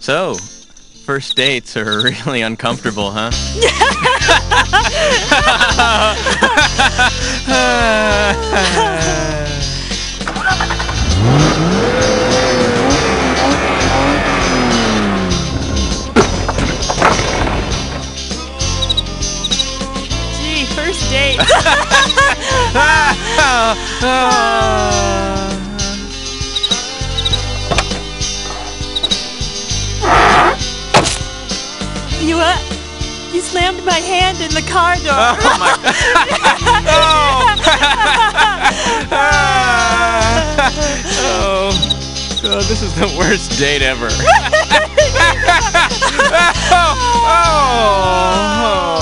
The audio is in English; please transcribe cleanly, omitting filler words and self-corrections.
So, first dates are really uncomfortable, huh? Gee, first date. You slammed my hand in the car door. Oh my Oh, this is the worst date ever. Oh.